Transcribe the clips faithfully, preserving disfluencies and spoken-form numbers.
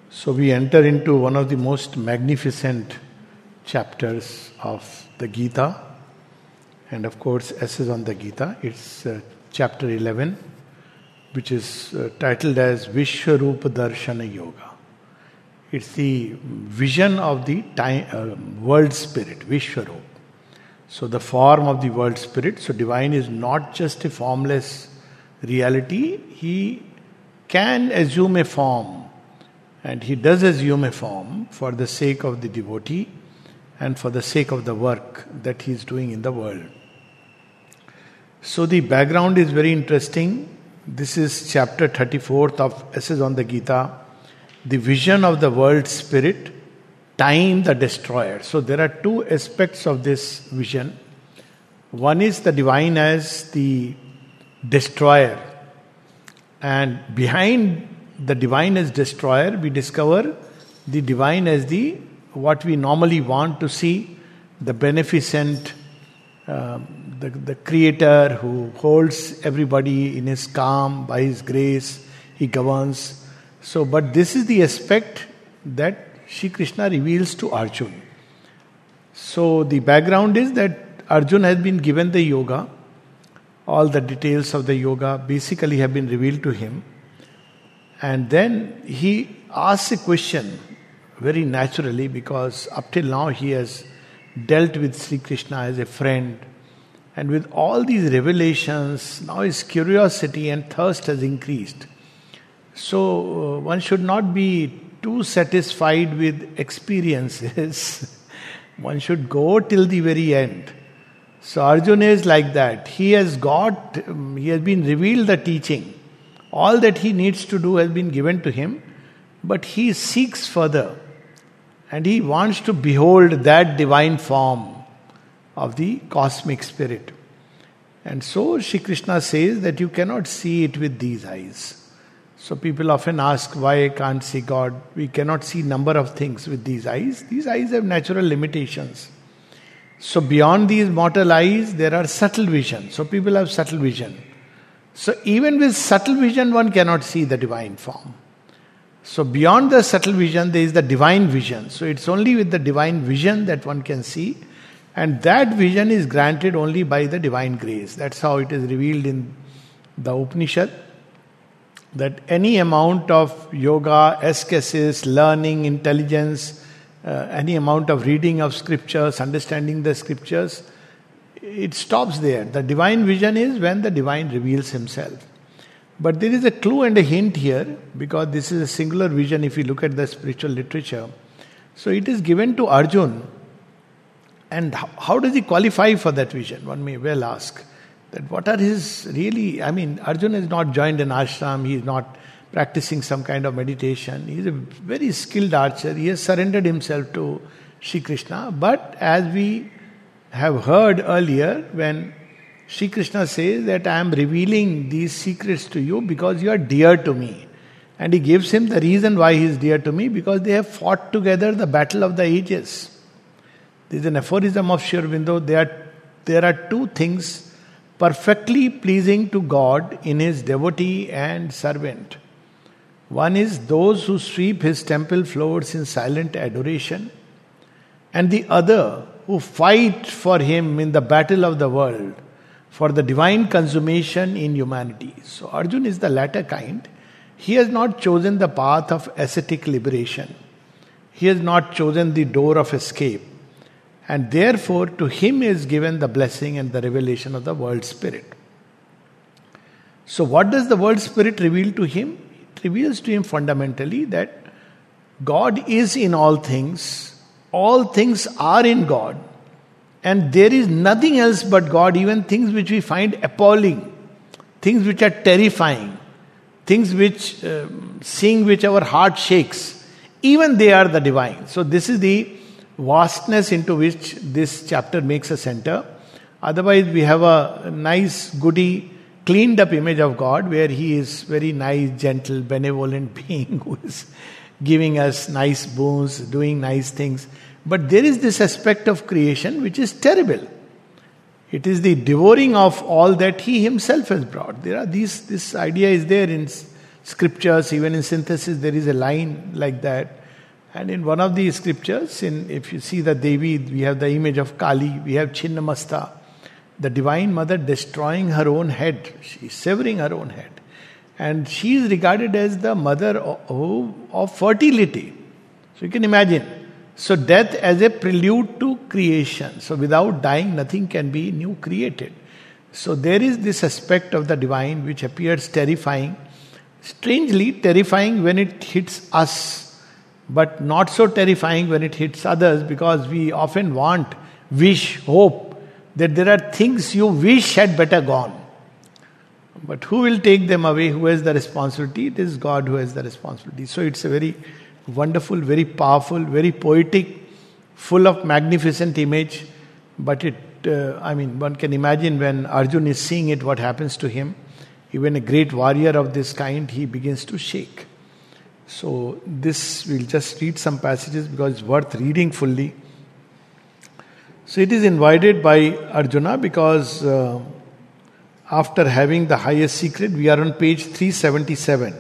So we enter into one of the most magnificent chapters of the Gita. And of course, S is on the Gita. It's uh, chapter eleven, which is uh, titled as Vishwarupa Darshana Yoga. It's the vision of the time, uh, world spirit, Vishwarup. So the form of the world spirit. So divine is not just a formless reality. He can assume a form. And he does assume a form for the sake of the devotee and for the sake of the work that he is doing in the world. So the background is very interesting. This is chapter thirty-fourth of S is on the Gita. The vision of the world spirit, time the destroyer. So there are two aspects of this vision. One is the divine as the destroyer. And behind the divine as destroyer, we discover the divine as the what we normally want to see, the beneficent, um, the, the creator who holds everybody in his calm, by his grace, he governs. So, but this is the aspect that Shri Krishna reveals to Arjuna. So the background is that Arjuna has been given the yoga. All the details of the yoga basically have been revealed to him. And then he asks a question very naturally, because up till now he has dealt with Sri Krishna as a friend. And with all these revelations, now his curiosity and thirst has increased. So uh, one should not be too satisfied with experiences. One should go till the very end. So Arjuna is like that. He has got, um, he has been revealed the teaching. All that he needs to do has been given to him, but he seeks further. And he wants to behold that divine form of the cosmic spirit. And so Shri Krishna says that you cannot see it with these eyes. So people often ask, why I can't see God? We cannot see number of things with these eyes. These eyes have natural limitations. So beyond these mortal eyes, there are subtle vision. So people have subtle vision. So even with subtle vision, one cannot see the divine form. So beyond the subtle vision, there is the divine vision. So it's only with the divine vision that one can see. And that vision is granted only by the divine grace. That's how it is revealed in the Upanishad. That any amount of yoga, ascesis, learning, intelligence, uh, any amount of reading of scriptures, understanding the scriptures, it stops there. The divine vision is when the divine reveals himself. But there is a clue and a hint here, because this is a singular vision if you look at the spiritual literature. So it is given to Arjuna. And how does he qualify for that vision? One may well ask. That what are his really, I mean, Arjuna is not joined an ashram, he is not practicing some kind of meditation. He is a very skilled archer. He has surrendered himself to Shri Krishna. But as we have heard earlier, when Shri Krishna says that I am revealing these secrets to you because you are dear to me. And he gives him the reason why he is dear to me, because they have fought together the battle of the ages. There is an aphorism of Sri Aurobindo. There are, there are two things perfectly pleasing to God in his devotee and servant. One is those who sweep his temple floors in silent adoration, and the other who fight for him in the battle of the world for the divine consummation in humanity. So Arjuna is the latter kind. He has not chosen the path of ascetic liberation. He has not chosen the door of escape. And therefore, to him is given the blessing and the revelation of the world spirit. So what does the world spirit reveal to him? It reveals to him fundamentally that God is in all things. All things are in God. And there is nothing else but God, even things which we find appalling, things which are terrifying, things which, uh, seeing which our heart shakes, even they are the divine. So this is the vastness into which this chapter makes us enter. Otherwise, we have a nice, goody, cleaned up image of God where He is very nice, gentle, benevolent being who is giving us nice boons, doing nice things. But there is this aspect of creation which is terrible. It is the devouring of all that He Himself has brought. There are these. This idea is there in scriptures, even in synthesis, there is a line like that. And in one of the scriptures, in if you see the Devi, we have the image of Kali, we have Chinnamasta, the Divine Mother destroying her own head. She is severing her own head. And she is regarded as the mother of, of fertility. So you can imagine. So death as a prelude to creation. So without dying, nothing can be new created. So there is this aspect of the divine which appears terrifying. Strangely terrifying when it hits us, but not so terrifying when it hits others, because we often want, wish, hope that there are things you wish had better gone. But who will take them away? Who has the responsibility? It is God who has the responsibility. So it's a very wonderful, very powerful, very poetic, full of magnificent image. But it, uh, I mean, one can imagine when Arjun is seeing it, what happens to him. Even a great warrior of this kind, he begins to shake. So this, we'll just read some passages because it's worth reading fully. So it is invited by Arjuna because uh, after having the highest secret, we are on page three seventy-seven.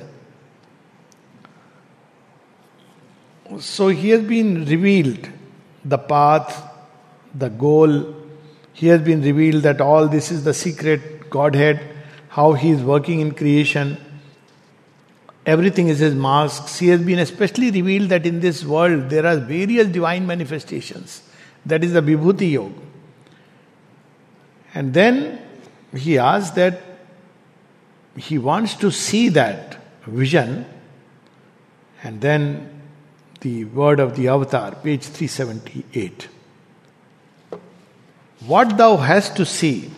So he has been revealed the path, the goal. He has been revealed that all this is the secret Godhead, how he is working in creation. Everything is his masks. He has been especially revealed that in this world there are various divine manifestations. That is the Vibhuti Yoga. And then he asks that he wants to see that vision. And then the word of the avatar, page three seventy-eight. What thou hast to see,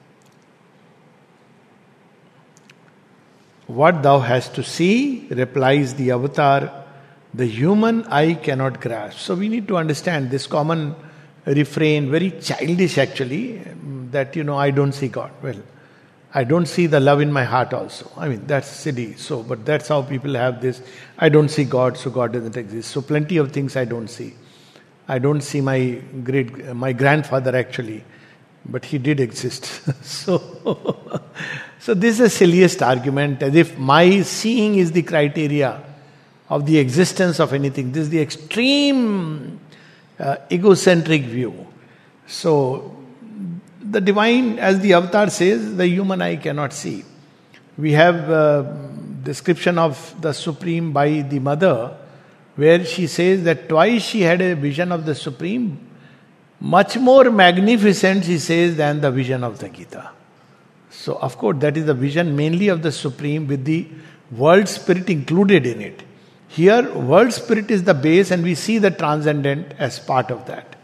what thou hast to see, replies the avatar, the human eye cannot grasp. So we need to understand this common refrain, very childish actually, that, you know, I don't see God. Well, I don't see the love in my heart also. I mean, that's silly. So, but that's how people have this. I don't see God, so God doesn't exist. So plenty of things I don't see. I don't see my great, my grandfather actually, but he did exist. so, so this is the silliest argument, as if my seeing is the criteria of the existence of anything. This is the extreme uh, egocentric view. So, the divine, as the avatar says, the human eye cannot see. We have a description of the Supreme by the mother, where she says that twice she had a vision of the Supreme, much more magnificent, she says, than the vision of the Gita. So, of course, that is the vision mainly of the Supreme with the world spirit included in it. Here, world spirit is the base and we see the transcendent as part of that.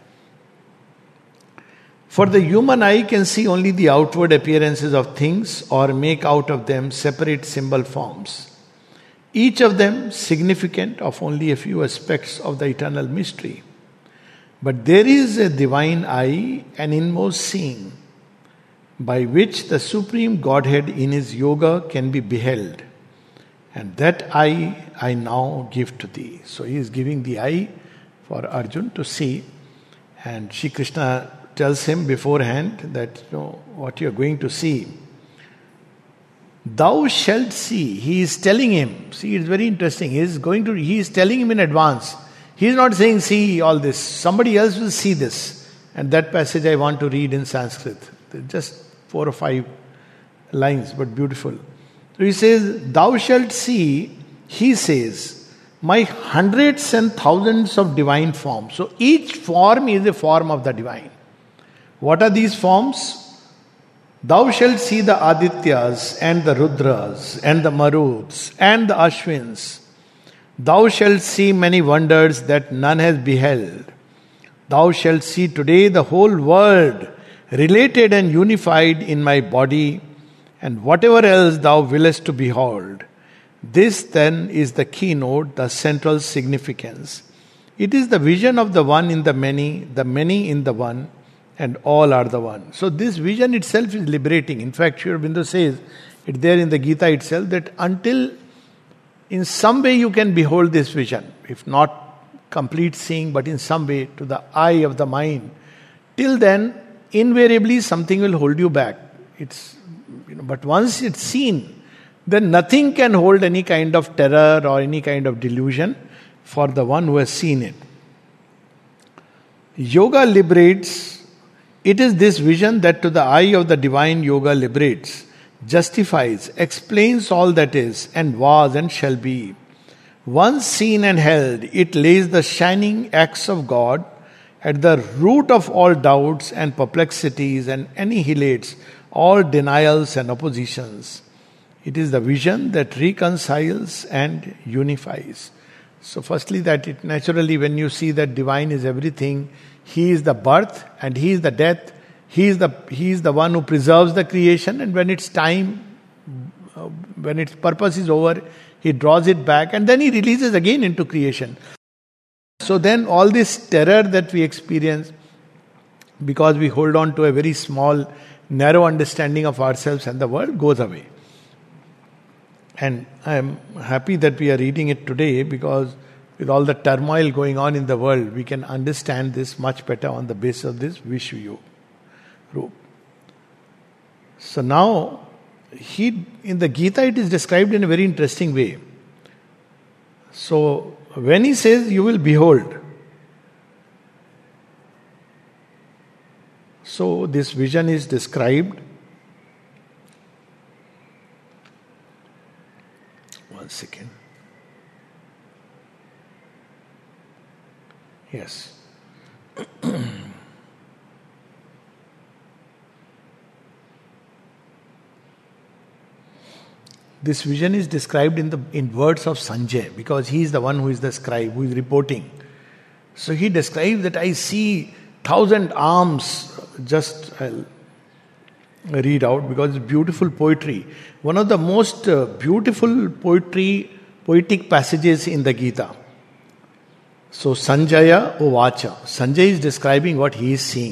For the human eye can see only the outward appearances of things or make out of them separate symbol forms, each of them significant of only a few aspects of the eternal mystery. But there is a divine eye, an inmost seeing, by which the Supreme Godhead in his yoga can be beheld. And that eye I now give to thee. So he is giving the eye for Arjun to see. And Shri Krishna tells him beforehand that, you know, what you are going to see, thou shalt see. He is telling him. See, it's very interesting. He is going to. He is telling him in advance. He is not saying, see all this. Somebody else will see this. And that passage I want to read in Sanskrit. Just four or five lines, but beautiful. So he says, thou shalt see, he says, my hundreds and thousands of divine forms. So each form is a form of the divine. What are these forms? Thou shalt see the Adityas and the Rudras and the Maruts and the Ashwins. Thou shalt see many wonders that none has beheld. Thou shalt see today the whole world related and unified in my body, and whatever else thou willest to behold. This then is the keynote, the central significance. It is the vision of the one in the many, the many in the one, and all are the one. So this vision itself is liberating. In fact, Sri Aurobindo says, it's there in the Gita itself, that until in some way you can behold this vision, if not complete seeing, but in some way to the eye of the mind, till then, invariably something will hold you back. It's, you know, but once it's seen, then nothing can hold any kind of terror or any kind of delusion for the one who has seen it. Yoga liberates. It is this vision that to the eye of the divine yoga liberates, justifies, explains all that is and was and shall be. Once seen and held, it lays the shining axe of God at the root of all doubts and perplexities and annihilates all denials and oppositions. It is the vision that reconciles and unifies. So firstly, that it naturally, when you see that divine is everything, He is the birth and He is the death, He is the He is the one who preserves the creation, and when it's time, uh, when its purpose is over, He draws it back and then He releases again into creation. So then all this terror that we experience, because we hold on to a very small, narrow understanding of ourselves and the world, goes away. And I am happy that we are reading it today, because with all the turmoil going on in the world, we can understand this much better on the basis of this Vishwa Roop. So now, he in the Gita it is described in a very interesting way. So when he says you will behold, so this vision is described. One second. Yes. This vision is described in the in words of Sanjay, because he is the one who is the scribe, who is reporting. So he describes that I see thousand arms. Just I'll read out because it's beautiful poetry. One of the most uh, beautiful poetry, poetic passages in the Gita. So Sanjaya Uvacha. Sanjay is describing what he is seeing.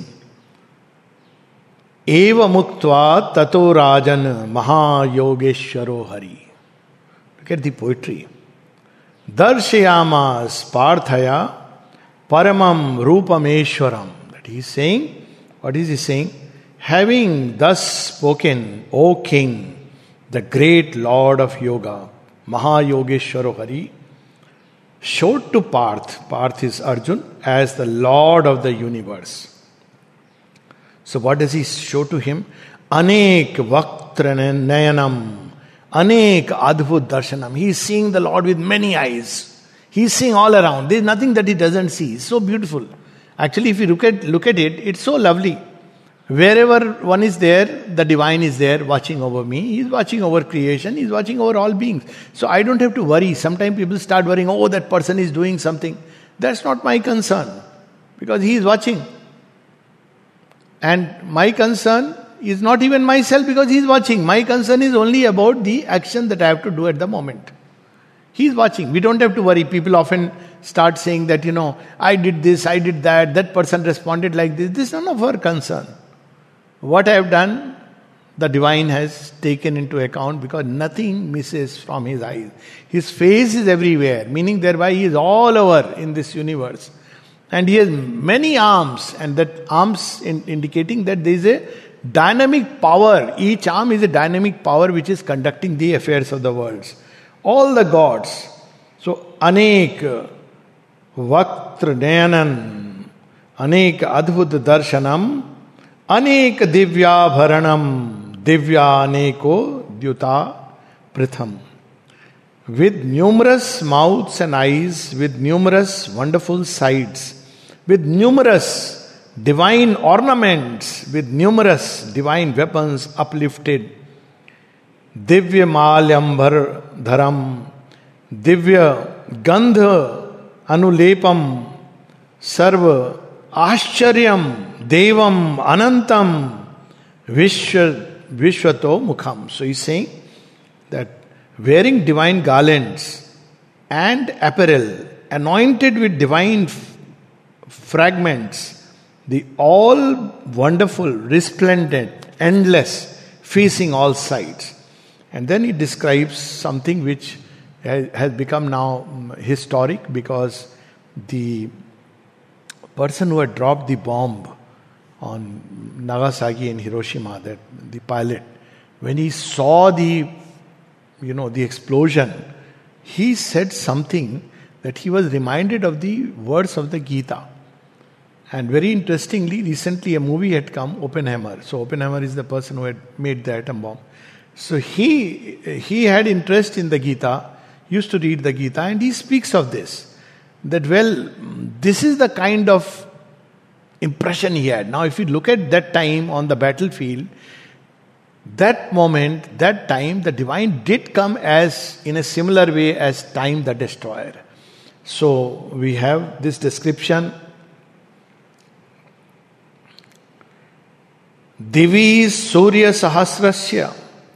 Eva muktva tato rajan maha yogeshwaro hari. Look at the poetry. Darshayamas parthaya paramam rupameshwaram. That he is saying, what is he saying? Having thus spoken, O King, the great Lord of Yoga, Maha Yogeshwaro Hari, showed to Parth, Parth is Arjun, as the Lord of the universe. So what does he show to him? Anek vaktra nayanam, anek adbhut darshanam. He is seeing the Lord with many eyes. He is seeing all around. There is nothing that he doesn't see. It's so beautiful. Actually, if you look at look at it, it's so lovely. Wherever one is there, the divine is there watching over me. He is watching over creation. He is watching over all beings. So I don't have to worry. Sometimes people start worrying, oh, that person is doing something. That's not my concern, because he is watching. And my concern is not even myself, because he is watching. My concern is only about the action that I have to do at the moment. He is watching. We don't have to worry. People often start saying that, you know, I did this, I did that, that person responded like this. This is none of our concern. What I have done, the divine has taken into account, because nothing misses from his eyes. His face is everywhere, meaning thereby he is all over in this universe. And he has many arms, and that arms in indicating that there is a dynamic power. Each arm is a dynamic power which is conducting the affairs of the world. All the gods. So, anek vaktra nayanan, anek adbhut darshanam, anek divya bharanam, divya aneko dyuta pritham. With numerous mouths and eyes, with numerous wonderful sights, with numerous divine ornaments, with numerous divine weapons uplifted, divya malyambar dharam, divya gandha anulepam, sarva ascharyam devam anantam vishwa, vishwato mukham. So he's saying that wearing divine garlands and apparel, anointed with divine f- fragments, the all wonderful, resplendent, endless, facing all sides. And then he describes something which has become now historic, because the person who had dropped the bomb on Nagasaki and Hiroshima, that the pilot, when he saw the you know, the explosion, he said something that he was reminded of the words of the Gita. And very interestingly, recently a movie had come, Oppenheimer. So Oppenheimer is the person who had made the atom bomb. So he he had interest in the Gita, used to read the Gita, and he speaks of this. That, well, this is the kind of impression he had. Now, if you look at that time on the battlefield, that moment, that time, the divine did come as in a similar way as time the destroyer. So we have this description. Divi Surya Sahasrasya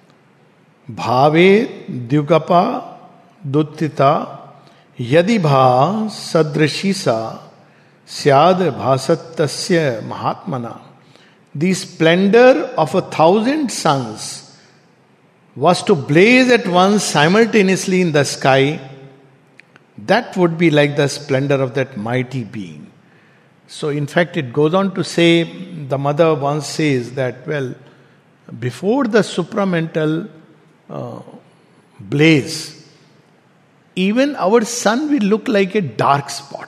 Bhave Dyugapa Duttita Yadi Bha Sadrishisa Syad Bhasattasya Mahatmana. The splendor of a thousand suns was to blaze at once simultaneously in the sky. That would be like the splendor of that mighty being. So in fact it goes on to say, the mother once says that, well, before the supramental uh, blaze, even our sun will look like a dark spot.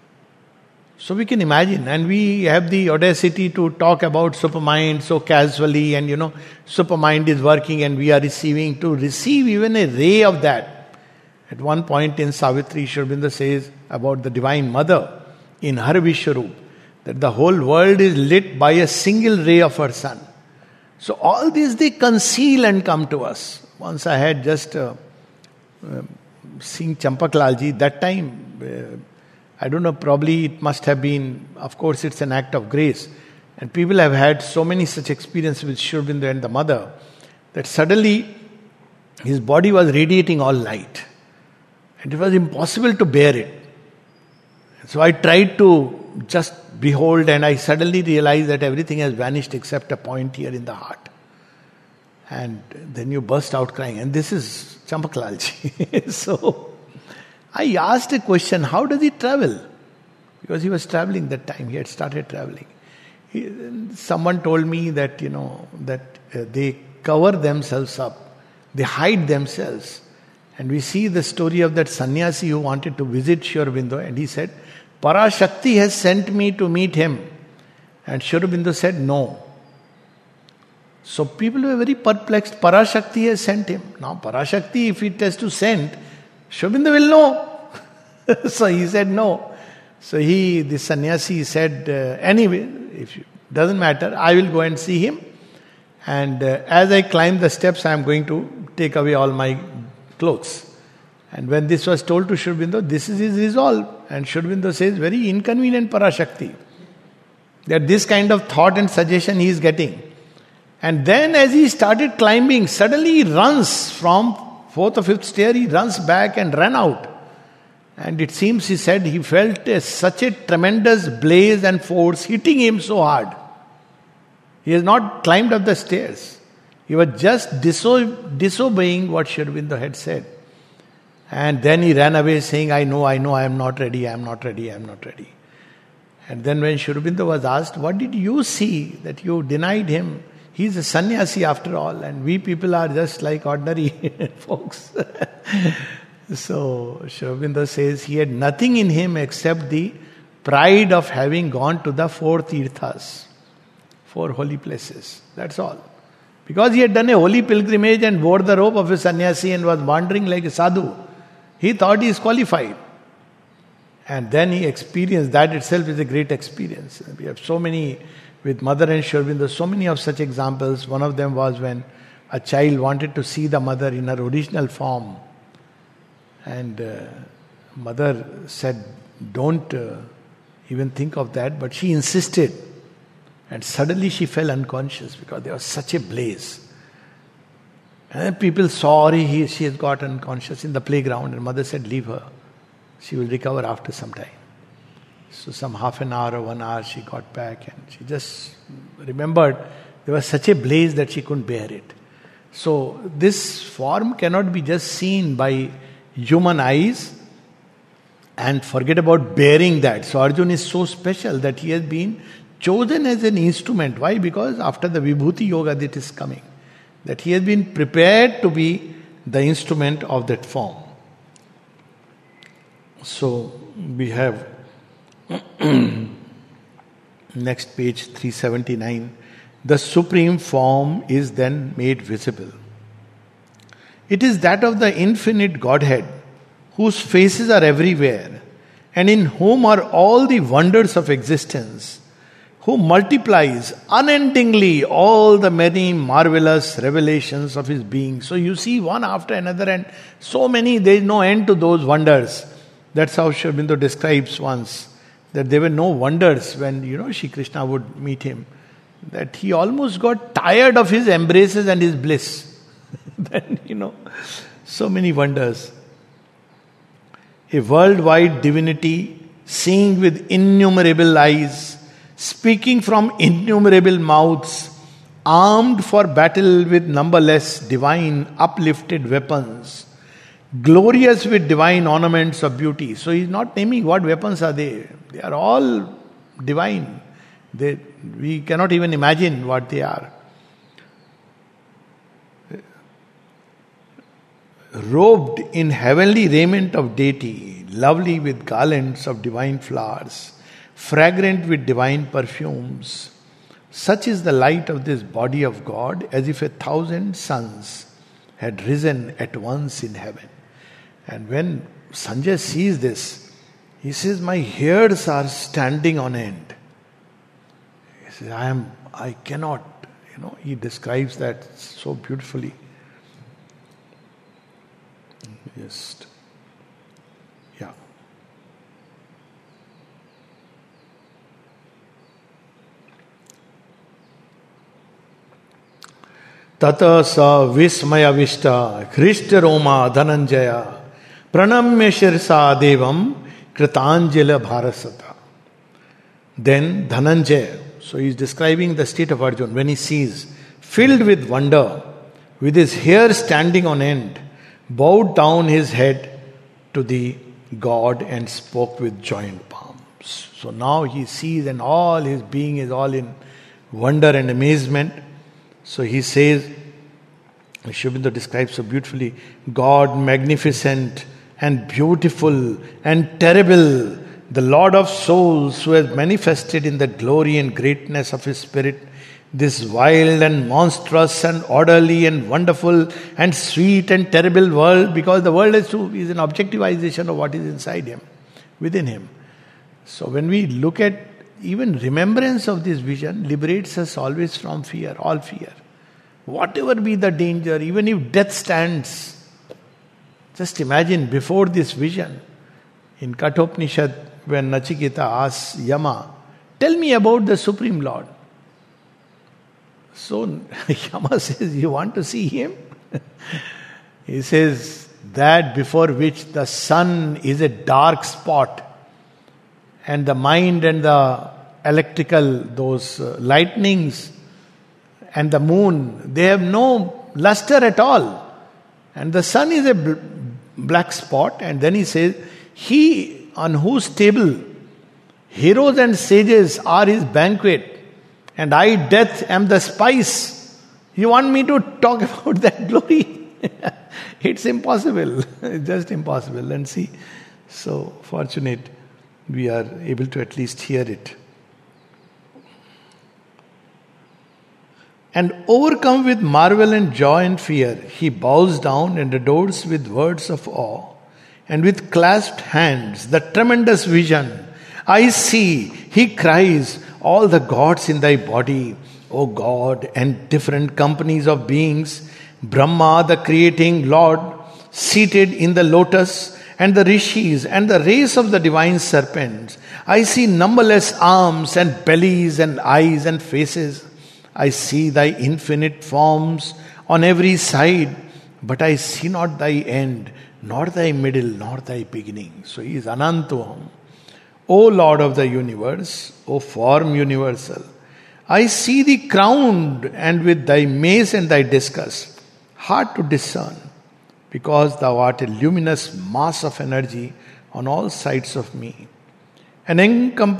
So we can imagine, and we have the audacity to talk about supermind so casually, and you know, supermind is working and we are receiving, to receive even a ray of that. At one point in Savitri, Sri Aurobindo says about the Divine Mother in her Vishwarup, that the whole world is lit by a single ray of her sun. So all these they conceal and come to us. Once I had just uh, uh, seen Champaklalji, that time, uh, I don't know, probably it must have been, of course it's an act of grace. And people have had so many such experiences with Sri Aurobindo and the mother, that suddenly his body was radiating all light. And it was impossible to bear it. So I tried to just behold, and I suddenly realized that everything has vanished except a point here in the heart. And then you burst out crying. And this is Champaklalji. So I asked a question, how does he travel? Because he was traveling that time, he had started traveling. He, someone told me that, you know, that uh, they cover themselves up, they hide themselves. And we see the story of that sannyasi who wanted to visit Sri Aurobindo, and he said, Parashakti has sent me to meet him. And Sri Aurobindo said, no. So people were very perplexed. Parashakti has sent him. Now Parashakti, if it has to send, Sri Aurobindo will know. So he said no. So he, the sannyasi said, uh, anyway, if it doesn't matter, I will go and see him. And uh, as I climb the steps, I am going to take away all my clothes. And when this was told to Sri Aurobindo, this is his resolve. And Sri Aurobindo says, very inconvenient Parashakti. That this kind of thought and suggestion he is getting. And then as he started climbing, suddenly he runs from fourth or fifth stair, he runs back and ran out. And it seems, he said, he felt a, such a tremendous blaze and force hitting him so hard. He has not climbed up the stairs. He was just diso- disobeying what Sri Aurobindo had said. And then he ran away saying, I know, I know, I am not ready, I am not ready, I am not ready. And then when Sri Aurobindo was asked, what did you see that you denied him? He is a sannyasi after all, and we people are just like ordinary folks. So Sri Aurobindo says he had nothing in him except the pride of having gone to the four tirthas, four holy places. That's all. Because he had done a holy pilgrimage and wore the robe of a sannyasi and was wandering like a sadhu, he thought he is qualified. And then he experienced, that itself is a great experience. We have so many, with mother and Sri Aurobindo, so many of such examples. One of them was when a child wanted to see the mother in her original form. And uh, mother said, don't uh, even think of that. But she insisted. And suddenly she fell unconscious because there was such a blaze. And people saw her, he, she has got unconscious in the playground. And mother said, leave her. She will recover after some time. So some half an hour or one hour she got back and she just remembered there was such a blaze that she couldn't bear it. So this form cannot be just seen by human eyes and forget about bearing that. So Arjuna is so special that he has been chosen as an instrument. Why? Because after the Vibhuti Yoga that is coming, that he has been prepared to be the instrument of that form. So we have next page three seventy-nine. The supreme form is then made visible. It is that of the infinite Godhead, whose faces are everywhere, and in whom are all the wonders of existence, who multiplies unendingly all the many marvelous revelations of his being. So you see one after another, and so many, there is no end to those wonders. That's how Sri Aurobindo describes once, that there were no wonders when, you know, Shri Krishna would meet him, that he almost got tired of his embraces and his bliss. Then, you know, so many wonders. A worldwide divinity, seeing with innumerable eyes, speaking from innumerable mouths, armed for battle with numberless divine uplifted weapons, glorious with divine ornaments of beauty. So he's not naming what weapons are they. They are all divine. They, we cannot even imagine what they are. Robed in heavenly raiment of deity, lovely with garlands of divine flowers, fragrant with divine perfumes. Such is the light of this body of God, as if a thousand suns had risen at once in heaven. And when Sanjay sees this, he says, my hairs are standing on end. He says, I am, I cannot, you know, he describes that so beautifully. Just, yeah. Tata sa vismaya vishta Krishta Roma Dhananjaya Pranamya Shirsa Devam Kritanjala Bharasata. Then Dhananjaya, so he is describing the state of Arjuna when he sees, filled with wonder, with his hair standing on end, bowed down his head to the God and spoke with joined palms. So now he sees, and all his being is all in wonder and amazement. So he says, Sri Aurobindo describes so beautifully, God magnificent and beautiful and terrible, the Lord of souls, who has manifested in the glory and greatness of his spirit this wild and monstrous and orderly and wonderful and sweet and terrible world, because the world is, to, is an objectivization of what is inside him, within him. So when we look at, even remembrance of this vision liberates us always from fear, all fear. Whatever be the danger, even if death stands, just imagine before this vision, in Kathopanishad, when Nachiketa asks Yama, tell me about the Supreme Lord. So Yama says, you want to see him? He says, that before which the sun is a dark spot, and the mind and the electrical, those uh, lightnings, and the moon, they have no luster at all. And the sun is a bl- black spot. And then he says, he on whose table heroes and sages are his banquet, and I, death, am the spice. You want me to talk about that glory? It's impossible. It's just impossible. And see, so fortunate we are able to at least hear it. And overcome with marvel and joy and fear, he bows down and adores with words of awe, and with clasped hands the tremendous vision. I see, he cries, all the gods in thy body, O God, and different companies of beings, Brahma, the creating Lord, seated in the lotus, and the rishis, and the race of the divine serpents. I see numberless arms and bellies and eyes and faces. I see thy infinite forms on every side, but I see not thy end, nor thy middle, nor thy beginning. So he is Anantam. O Lord of the universe, O form universal, I see thee crowned, and with thy mace and thy discus, hard to discern, because thou art a luminous mass of energy on all sides of me. An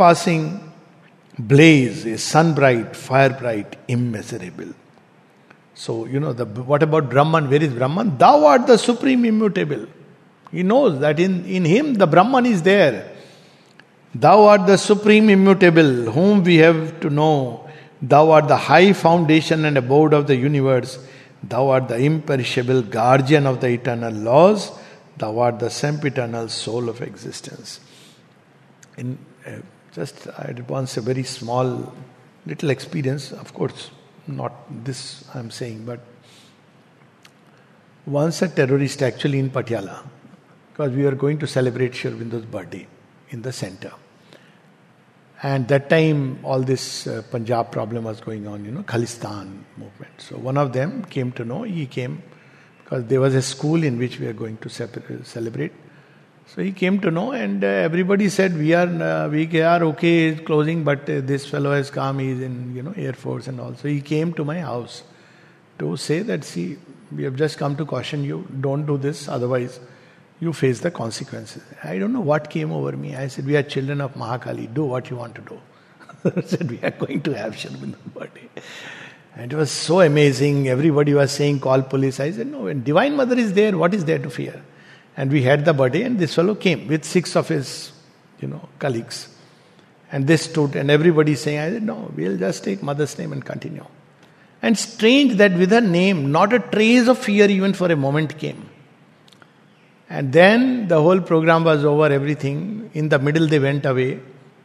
encompassing blaze, a sun bright, fire bright, immeasurable. So, you know, the what about Brahman? Where is Brahman? Thou art the supreme immutable. He knows that in, in him the Brahman is there. Thou art the supreme immutable, whom we have to know. Thou art the high foundation and abode of the universe. Thou art the imperishable guardian of the eternal laws. Thou art the sempiternal soul of existence. In uh, just I had once a very small little experience, of course, not this I'm saying, but once a terrorist actually in Patiala, because we were going to celebrate Sri Aurobindo's birthday in the center. And that time all this uh, Punjab problem was going on, you know, Khalistan movement. So one of them came to know, he came because there was a school in which we are going to separate, celebrate. So he came to know, and uh, everybody said, we are uh, we are okay closing, but uh, this fellow has come, he is in, you know, Air Force and all. So he came to my house to say that, see, we have just come to caution you, don't do this, otherwise you face the consequences. I don't know what came over me. I said, we are children of Mahakali, do what you want to do. I said, we are going to have Sri Aurobindo's birthday. And it was so amazing. Everybody was saying, call police. I said, no, when Divine Mother is there, what is there to fear? And we had the birthday, and this fellow came with six of his, you know, colleagues. And they stood, and everybody saying, I said, no, we'll just take Mother's name and continue. And strange that with her name, not a trace of fear even for a moment came. And then the whole program was over, everything. In the middle they went away.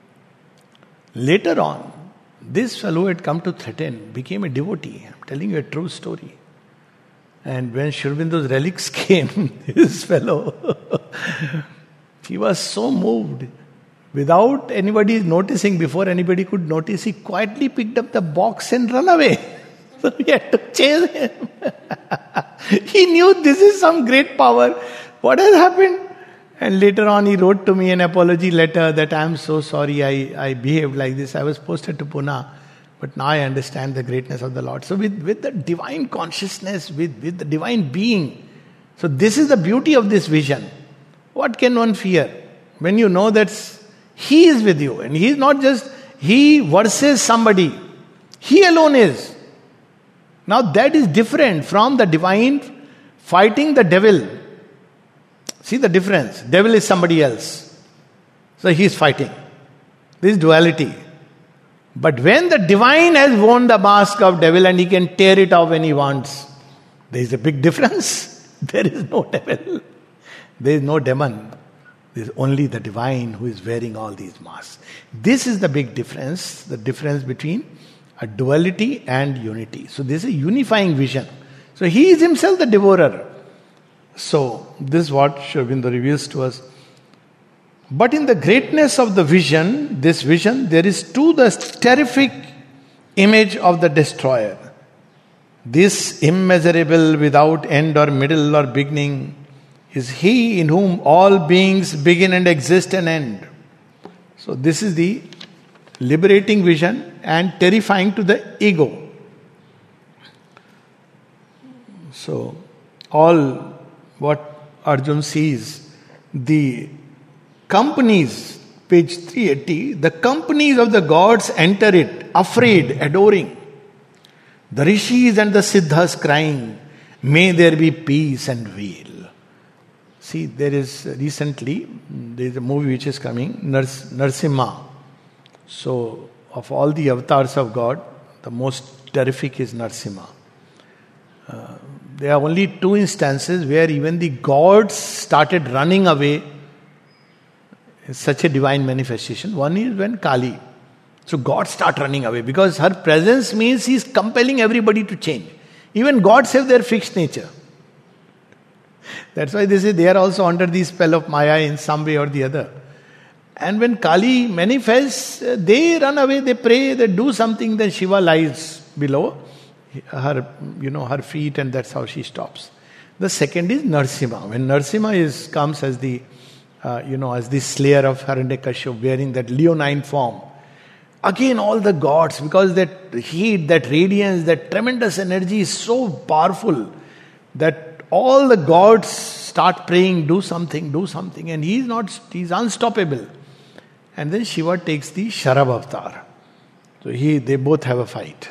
Later on, this fellow had come to threaten, became a devotee. I'm telling you a true story. And when Sri Aurobindo's relics came, this fellow, he was so moved. Without anybody noticing, before anybody could notice, he quietly picked up the box and ran away. So we had to chase him. He knew this is some great power. What has happened? And later on he wrote to me an apology letter that I am so sorry I, I behaved like this. I was posted to Pune. But now I understand the greatness of the Lord. So with, with the divine consciousness, with, with the divine being. So this is the beauty of this vision. What can one fear? When you know that He is with you. And He is not just He versus somebody. He alone is. Now that is different from the divine fighting the devil. See the difference. Devil is somebody else. So he is fighting. This is duality. But when the divine has worn the mask of devil and he can tear it off when he wants, there is a big difference. There is no devil. There is no demon. There is only the divine who is wearing all these masks. This is the big difference, the difference between a duality and unity. So this is a unifying vision. So he is himself the devourer. So this is what Sri Aurobindo reveals to us. But in the greatness of the vision, this vision, there is too the terrific image of the destroyer. This immeasurable, without end or middle or beginning, is He in whom all beings begin and exist and end. So this is the liberating vision and terrifying to the ego. So all what Arjun sees, the companies, page three eighty, the companies of the gods enter it, afraid, adoring. The rishis and the siddhas crying, may there be peace and weal. See, there is recently, there is a movie which is coming, Nars, Narsimha. So, of all the avatars of God, the most terrific is Narsimha. Uh, there are only two instances where even the gods started running away. It's such a divine manifestation. One is when Kali. So gods start running away because her presence means He is compelling everybody to change. Even gods have their fixed nature. That's why they say they are also under the spell of Maya in some way or the other. And when Kali manifests, they run away, they pray, they do something, then Shiva lies below her, you know, her feet, and that's how she stops. The second is Narsimha. When Narsimha is comes as the, uh, you know, as the slayer of Hiranyakashipu, wearing that leonine form, again all the gods, because that heat, that radiance, that tremendous energy is so powerful that all the gods start praying, do something, do something, and he is not, he is unstoppable. And then Shiva takes the Sharab avatar. So he, they both have a fight.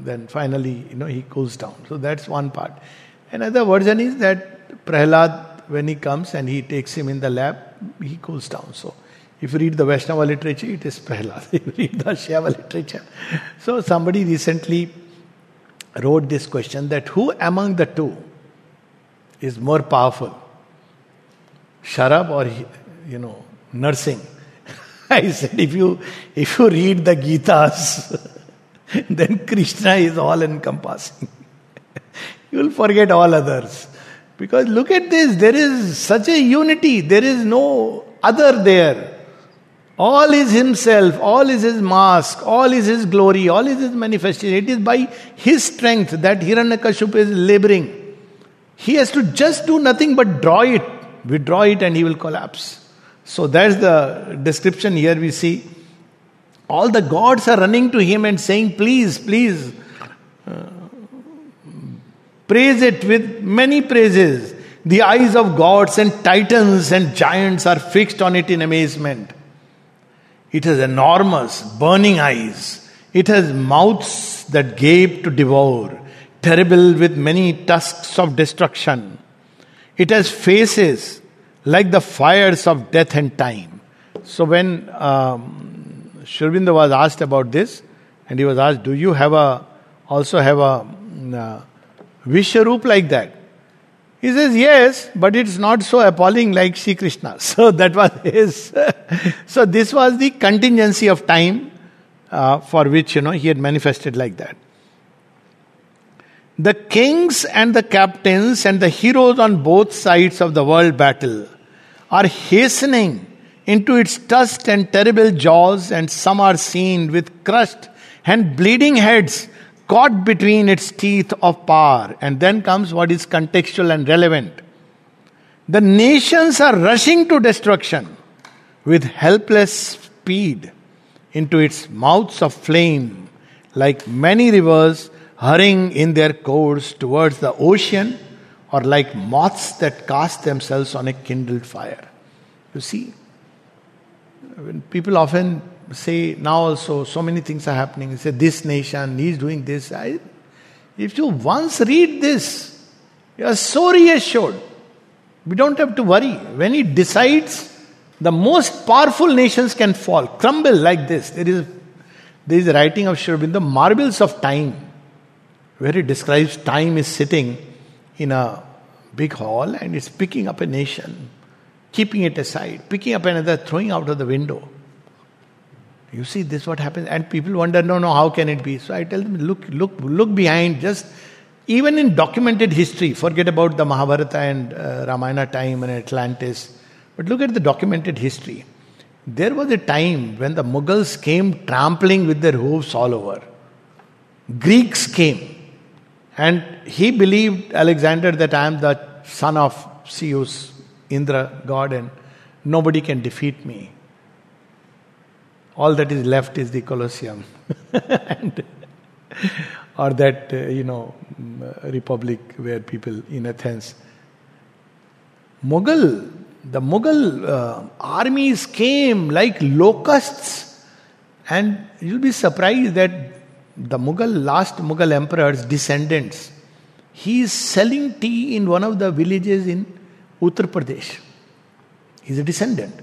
then finally, you know, he cools down. So that's one part. Another version is that Prahlad, when he comes and he takes him in the lap, he cools down. So if you read the Vaishnava literature, it is Prahlad. If you read the Shaiva literature. So somebody recently wrote this question, that who among the two is more powerful? Sharab or, you know, nursing? I said, if you if you read the Gitas, then Krishna is all encompassing. You will forget all others. Because look at this, there is such a unity, there is no other there. All is himself, all is his mask, all is his glory, all is his manifestation. It is by his strength that Hiranyakashipu is laboring. He has to just do nothing but draw it, withdraw it, and he will collapse. So that's the description here we see. All the gods are running to him and saying, please, please, uh, praise it with many praises. The eyes of gods and titans and giants are fixed on it in amazement. It has enormous, burning eyes. It has mouths that gape to devour, terrible with many tusks of destruction. It has faces like the fires of death and time. So when um, Sri Aurobindo was asked about this, and he was asked, do you have a also have a uh, Vishwarup like that? He says, yes, but it's not so appalling like Shri Krishna. So that was his. So this was the contingency of time uh, for which, you know, he had manifested like that. The kings and the captains and the heroes on both sides of the world battle are hastening into its tusked and terrible jaws, and some are seen with crushed and bleeding heads caught between its teeth of power. And then comes what is contextual and relevant. The nations are rushing to destruction with helpless speed into its mouths of flame, like many rivers hurrying in their course towards the ocean, or like moths that cast themselves on a kindled fire. You see, when people often say, now also so many things are happening, they say this nation, he is doing this. I, if you once read this, you are so reassured. We don't have to worry. When he decides, the most powerful nations can fall, crumble like this. There is, there is a writing of Sri Aurobindo, Marbles of Time, where he describes time is sitting in a big hall and it's picking up a nation, keeping it aside, picking up another, throwing out of the window. You see, this is what happens. And people wonder, no, no, how can it be? So I tell them, look, look, look behind. Just even in documented history, forget about the Mahabharata and uh, Ramayana time and Atlantis, but look at the documented history. There was a time when the Mughals came trampling with their hooves all over. Greeks came. And he believed, Alexander, that I am the son of Zeus, Indra, God, and nobody can defeat me. All that is left is the Colosseum. and, or that, uh, you know, republic where people in Athens. Mughal, the Mughal uh, armies came like locusts. And you'll be surprised that the Mughal, last Mughal emperor's descendants, he is selling tea in one of the villages in Uttar Pradesh. He's a descendant.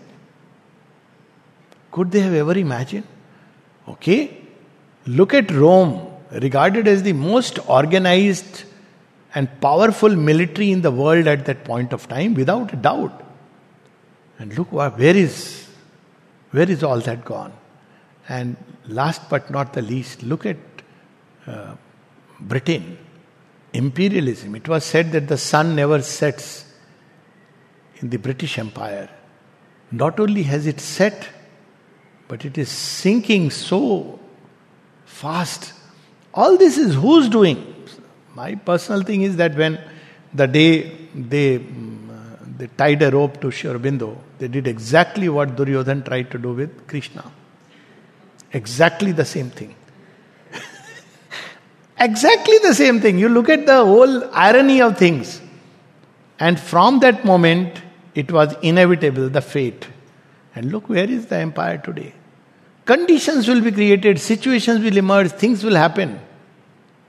Could they have ever imagined? Okay, look at Rome, regarded as the most organized and powerful military in the world at that point of time, without a doubt. And look, where is, where is all that gone? And last but not the least, look at uh, Britain, imperialism. It was said that the sun never sets in the British Empire. Not only has it set, but it is sinking so fast. All this is who's doing? My personal thing is that when the day they, um, they tied a rope to Sri Aurobindo, they did exactly what Duryodhan tried to do with Krishna. Exactly the same thing. Exactly the same thing. You look at the whole irony of things. And from that moment, it was inevitable, the fate. And look, where is the empire today? Conditions will be created, situations will emerge, things will happen.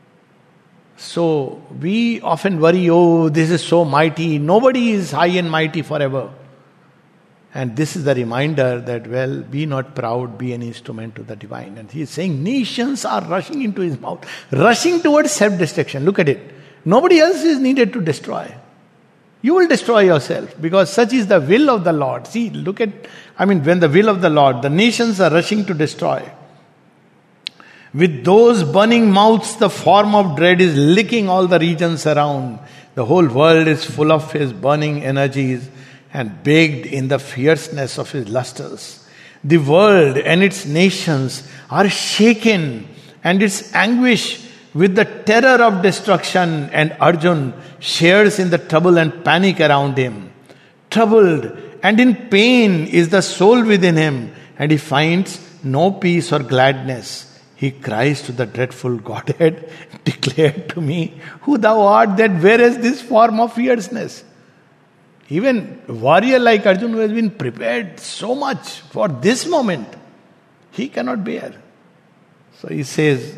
So we often worry, oh, this is so mighty. Nobody is high and mighty forever. And this is the reminder that, well, be not proud, be an instrument to the divine. And he is saying nations are rushing into his mouth, rushing towards self-destruction. Look at it. Nobody else is needed to destroy. You will destroy yourself because such is the will of the Lord. See, look at, I mean, when the will of the Lord, the nations are rushing to destroy. With those burning mouths, the form of dread is licking all the regions around. The whole world is full of his burning energies and baked in the fierceness of his lusters. The world and its nations are shaken and its anguish with the terror of destruction, and Arjun shares in the trouble and panic around him. Troubled and in pain is the soul within him, and he finds no peace or gladness. He cries to the dreadful Godhead, declare to me who thou art, that whereas this form of fierceness. Even a warrior like Arjun, who has been prepared so much for this moment, he cannot bear. So he says,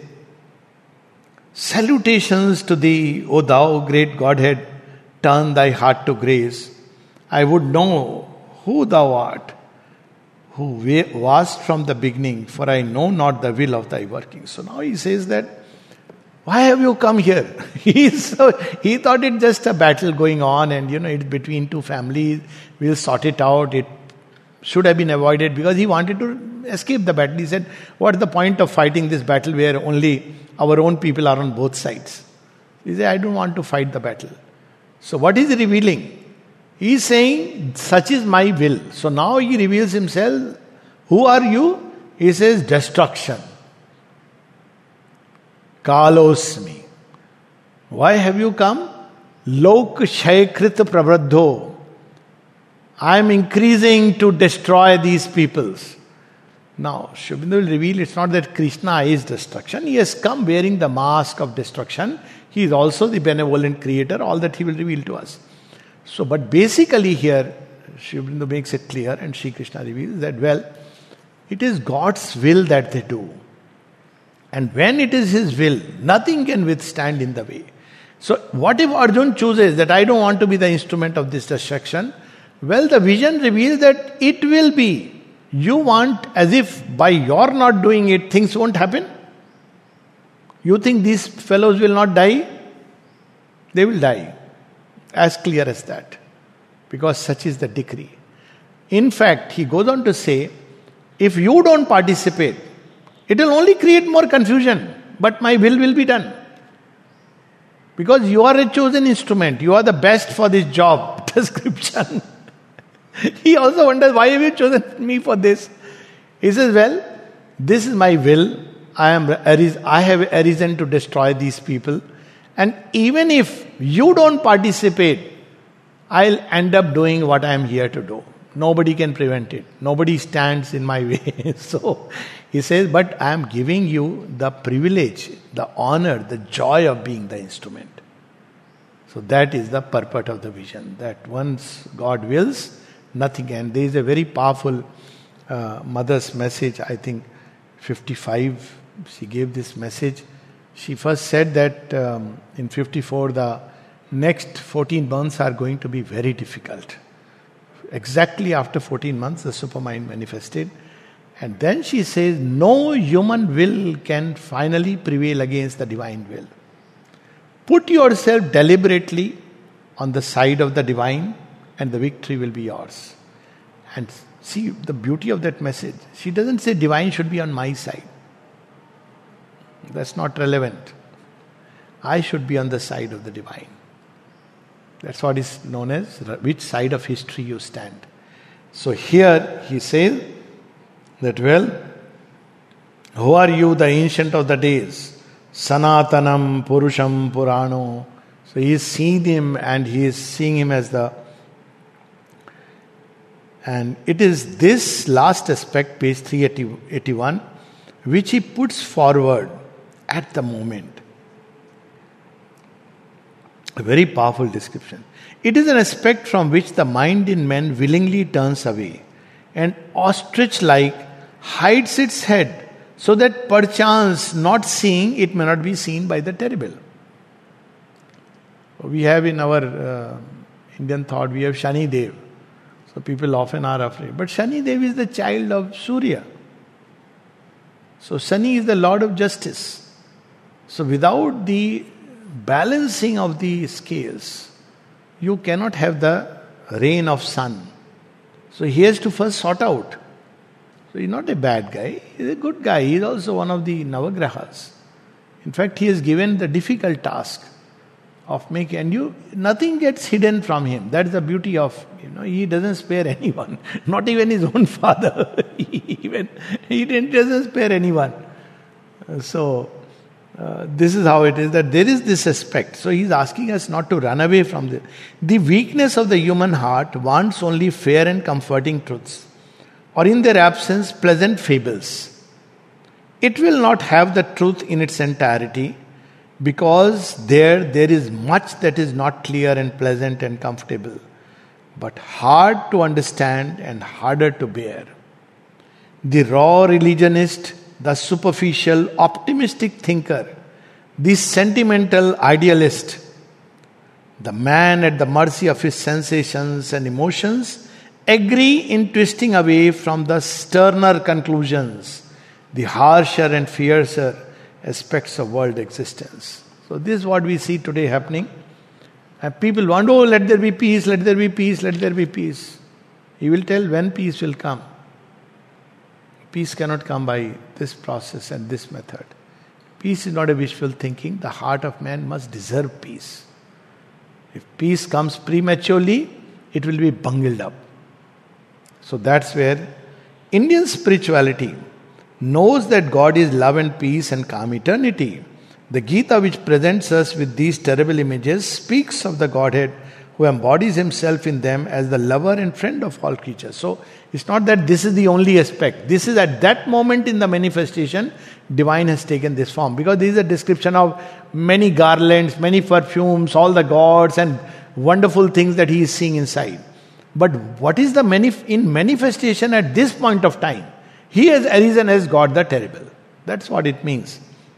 salutations to thee, O thou great Godhead, turn thy heart to grace. I would know who thou art, who wast from the beginning, for I know not the will of thy working. So now he says that, why have you come here? he, so, he thought it's just a battle going on and you know it's between two families, we'll sort it out. It should have been avoided because he wanted to escape the battle. He said, what's the point of fighting this battle where only our own people are on both sides? He said, I don't want to fight the battle. So what is he revealing? He is saying, such is my will. So now he reveals himself. Who are you? He says, destruction. Kalosmi. Why have you come? Lok shaykrit pravradho. I am increasing to destroy these peoples. Now, Sri Aurobindo will reveal it's not that Krishna is destruction. He has come wearing the mask of destruction. He is also the benevolent creator. All that he will reveal to us. So, but basically here, Sri Aurobindo makes it clear and Sri Krishna reveals that, well, it is God's will that they do. And when it is his will, nothing can withstand in the way. So, what if Arjun chooses that I don't want to be the instrument of this destruction? Well, the vision reveals that it will be. You want as if by your not doing it, things won't happen? You think these fellows will not die? They will die. As clear as that. Because such is the decree. In fact, he goes on to say, if you don't participate, it will only create more confusion. But my will will be done. Because you are a chosen instrument. You are the best for this job description. He also wonders, why have you chosen me for this? He says, well, this is my will. I am I have arisen to destroy these people. And even if you don't participate, I'll end up doing what I am here to do. Nobody can prevent it. Nobody stands in my way. So he says, but I am giving you the privilege, the honor, the joy of being the instrument. So that is the purport of the vision. That once God wills, nothing can. There is a very powerful uh, mother's message, I think fifty-five, she gave this message. She first said that um, in fifty-four, the next fourteen months are going to be very difficult. Exactly after fourteen months, the supermind manifested. And then she says, no human will can finally prevail against the divine will. Put yourself deliberately on the side of the divine, and the victory will be yours. And see the beauty of that message. She doesn't say divine should be on my side. That's not relevant. I should be on the side of the divine. That's what is known as which side of history you stand. So here he says that, well, who are you, the ancient of the days? Sanatanam Purusham Purano. So he is seeing him and he is seeing him as the... And it is this last aspect, page three eighty-one, which he puts forward at the moment. A very powerful description. It is an aspect from which the mind in men willingly turns away and ostrich-like hides its head so that perchance not seeing it may not be seen by the terrible. We have in our uh, Indian thought, we have Shani Dev. So people often are afraid. But Shani Dev is the child of Surya. So Shani is the Lord of justice. So without the balancing of the scales, you cannot have the reign of sun. So he has to first sort out. So he's not a bad guy, he's a good guy. He's also one of the Navagrahas. In fact, he is given the difficult task of making, and you, nothing gets hidden from him. That's the beauty of, you know, he doesn't spare anyone, not even his own father. even he didn't, doesn't spare anyone. So uh, this is how it is, that there is this aspect. So he's asking us not to run away from this. The weakness of the human heart wants only fair and comforting truths, or in their absence, pleasant fables. It will not have the truth in its entirety, because there there is much that is not clear and pleasant and comfortable, but hard to understand and harder to bear. The raw religionist, the superficial optimistic thinker, the sentimental idealist, the man at the mercy of his sensations and emotions, agree in twisting away from the sterner conclusions, the harsher and fiercer aspects of world existence. So this is what we see today happening. And people want, oh, let there be peace, let there be peace, let there be peace. He will tell when peace will come. Peace cannot come by this process and this method. Peace is not a wishful thinking. The heart of man must deserve peace. If peace comes prematurely, it will be bungled up. So that's where Indian spirituality knows that God is love and peace and calm eternity. The Gita, which presents us with these terrible images, speaks of the Godhead who embodies himself in them as the lover and friend of all creatures. So it's not that this is the only aspect. This is at that moment in the manifestation, divine has taken this form. Because this is a description of many garlands, many perfumes, all the gods and wonderful things that he is seeing inside. But what is the manif- in manifestation at this point of time? He has arisen as God the terrible. That's what it means.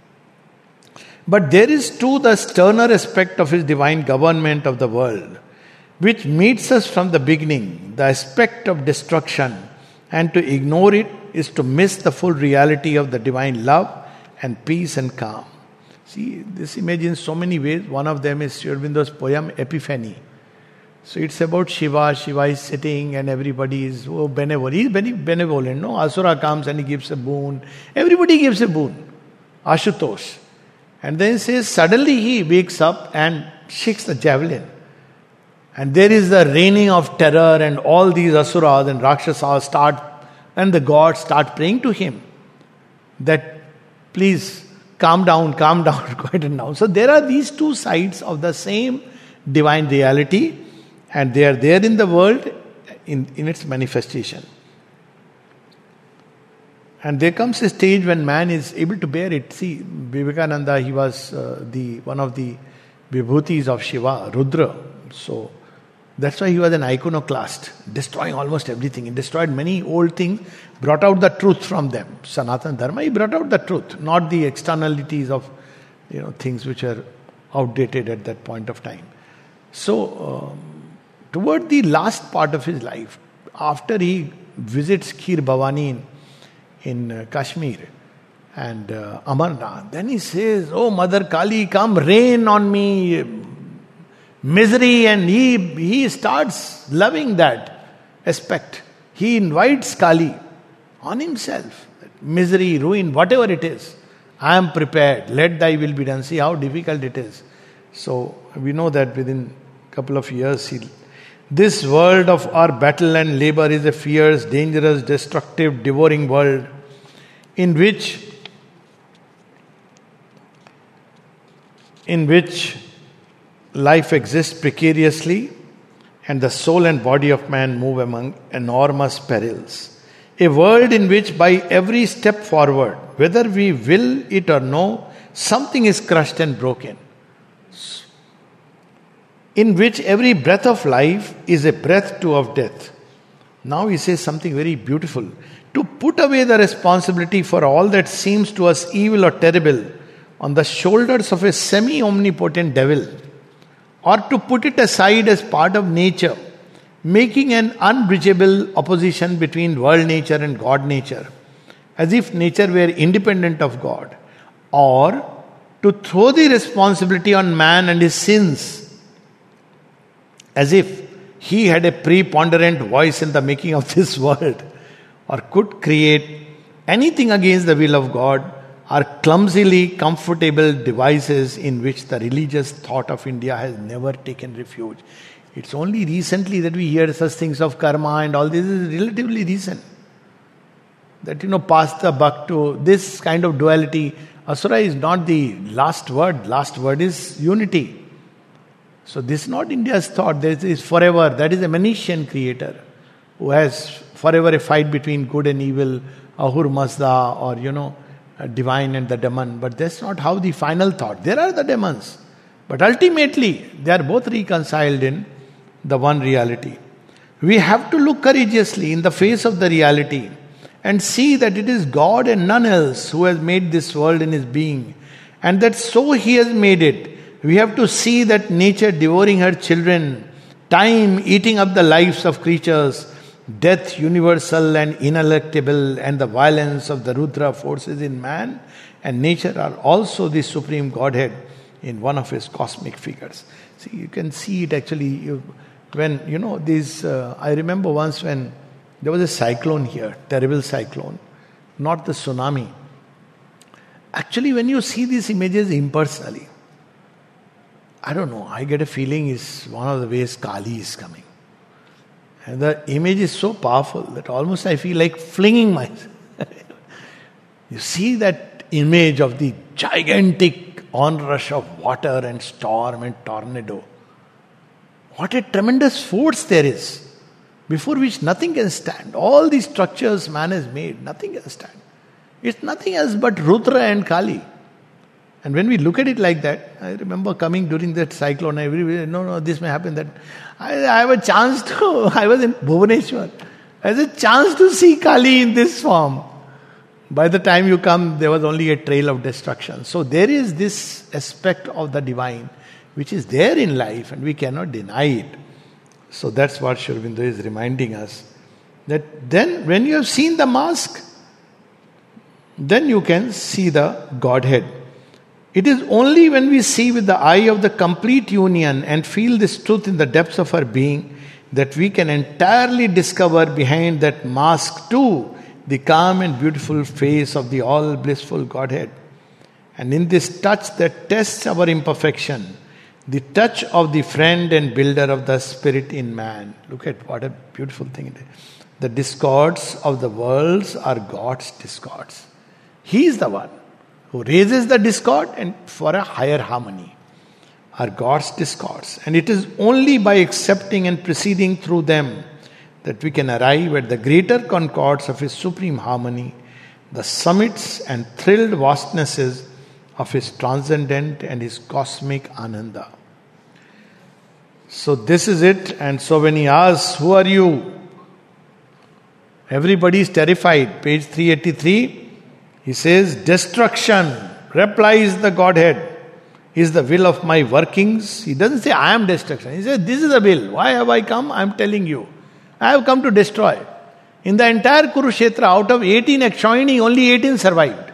But there is too the sterner aspect of his divine government of the world, which meets us from the beginning, the aspect of destruction, and to ignore it is to miss the full reality of the divine love and peace and calm. See, this image in so many ways. One of them is Sri Aurobindo's poem Epiphany. So it's about Shiva. Shiva is sitting and everybody is oh, benevolent. He is very benevolent. No? Asura comes and he gives a boon. Everybody gives a boon. Ashutosh. And then he says, suddenly he wakes up and shakes the javelin. And there is the reigning of terror, and all these Asuras and Rakshasas start, and the gods start praying to him that please calm down, calm down, quieten down. So there are these two sides of the same divine reality. And they are there in the world in, in its manifestation. And there comes a stage when man is able to bear it. See, Vivekananda, he was uh, the one of the vibhutis of Shiva, Rudra. So that's why he was an iconoclast, destroying almost everything. He destroyed many old things, brought out the truth from them. Sanatana Dharma, he brought out the truth, not the externalities of, you know, things which are outdated at that point of time. So, um, toward the last part of his life, after he visits Kheer Bhavani in, in uh, Kashmir and uh, Amarnath, then he says, oh Mother Kali, come rain on me misery, and he, he starts loving that aspect. He invites Kali on himself. Misery, ruin, whatever it is, I am prepared, let thy will be done. See how difficult it is. So we know that within a couple of years he This world of our battle and labor is a fierce, dangerous, destructive, devouring world in which in which life exists precariously and the soul and body of man move among enormous perils. A world in which by every step forward, whether we will it or no, something is crushed and broken. In which every breath of life is a breath too of death. Now he says something very beautiful. To put away the responsibility for all that seems to us evil or terrible on the shoulders of a semi-omnipotent devil, or to put it aside as part of nature, making an unbridgeable opposition between world nature and God nature, as if nature were independent of God, or to throw the responsibility on man and his sins, as if he had a preponderant voice in the making of this world, or could create anything against the will of God, are clumsily comfortable devices in which the religious thought of India has never taken refuge. It's only recently that we hear such things of karma and all this is relatively recent. That, you know, pass the buck to this kind of duality. Asura is not the last word. Last word is unity. So this is not India's thought. This is forever. That is a Manichean creator who has forever a fight between good and evil, Ahur Mazda, or, you know, divine and the demon. But that's not how the final thought. There are the demons. But ultimately, they are both reconciled in the one reality. We have to look courageously in the face of the reality and see that it is God and none else who has made this world in his being, and that so he has made it. We have to see that nature devouring her children, time eating up the lives of creatures, death universal and ineluctable, and the violence of the Rudra forces in man and nature are also the supreme Godhead in one of his cosmic figures. See, you can see it actually you, when, you know, these, uh, I remember once when there was a cyclone here, terrible cyclone, not the tsunami. Actually, when you see these images impersonally, I don't know, I get a feeling it's one of the ways Kali is coming. And the image is so powerful that almost I feel like flinging myself. You see that image of the gigantic onrush of water and storm and tornado. What a tremendous force there is, before which nothing can stand. All these structures man has made, nothing can stand. It's nothing else but Rudra and Kali. And when we look at it like that, I remember coming during that cyclone, everybody, no, no, this may happen, that. I, I have a chance to, I was in Bhubaneswar. I had a chance to see Kali in this form. By the time you come, there was only a trail of destruction. So there is this aspect of the divine which is there in life and we cannot deny it. So that's what Sri Aurobindo is reminding us. That then when you have seen the mask, then you can see the Godhead. It is only when we see with the eye of the complete union and feel this truth in the depths of our being that we can entirely discover behind that mask too the calm and beautiful face of the all blissful Godhead. And in this touch that tests our imperfection, the touch of the friend and builder of the spirit in man. Look at what a beautiful thing it is. The discords of the worlds are God's discords. He is the one who raises the discord and for a higher harmony, are God's discords. And it is only by accepting and proceeding through them that we can arrive at the greater concords of his supreme harmony, the summits and thrilled vastnesses of his transcendent and his cosmic ananda. So this is it. And so when he asks, who are you? Everybody is terrified. Page three eighty-three. He says, destruction, replies the Godhead, is the will of my workings. He doesn't say, I am destruction. He says, this is the will. Why have I come? I am telling you. I have come to destroy. In the entire Kurukshetra, out of eighteen adjoining, only eighteen survived.